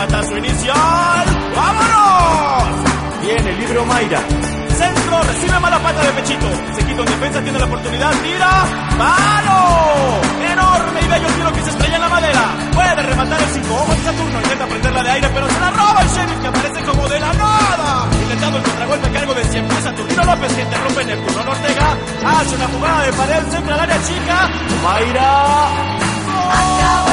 remata su inicial. ¡Vámonos! Viene libre Omaira. Centro, recibe mala pata de pechito. Se quita en defensa, tiene la oportunidad, tira. ¡Palo! Enorme y bello tiro que se estrella en la madera. Puede rematar el 5. Ojo en Saturno, intenta prenderla de aire, pero se la roba el Sheriff, que aparece como de la nada. Intentando el contragolpe a cargo de siempre Saturnino López, que interrumpe Neptuno Ortega. Hace una jugada de pared, centra al área chica. Omaira. ¡Gol!